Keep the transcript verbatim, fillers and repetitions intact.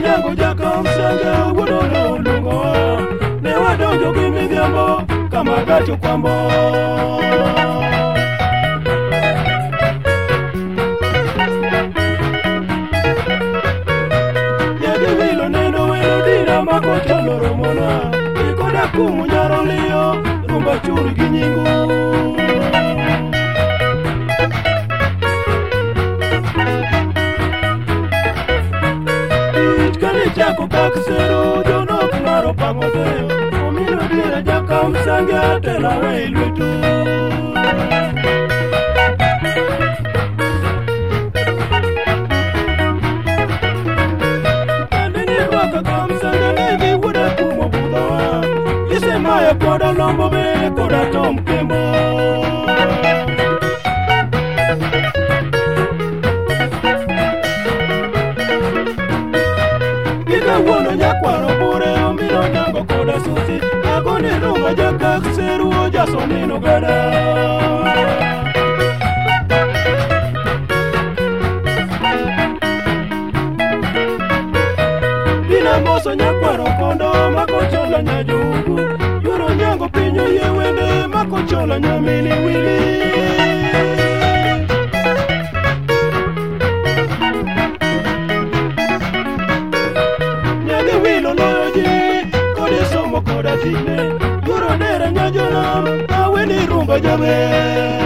nyango jaka msanga wuono lungowa ne wadonjo gi midhiambo kama gacho kwambo yadi wilo neno welo dira mako cholo romona ikoda kumu nyaro liyo rumba churi gi nyingu Jako kaksero jonok maro pangoteo omino dira jaka msange atela weiluetu Andini waka kamsange nevi wuda kumo budoa Isemaya koda lombo be koda tom kembo Wuono nyakwaro bure omino nyango koda susi agoni rumba jakak seruo jasomino gada Dina moso nyakwaro kondo makochola nyajugu Yuro nyango pinyo ye wende makochola nyamini wili Koda tine, guro nere nyajonam, aweni rumba jabe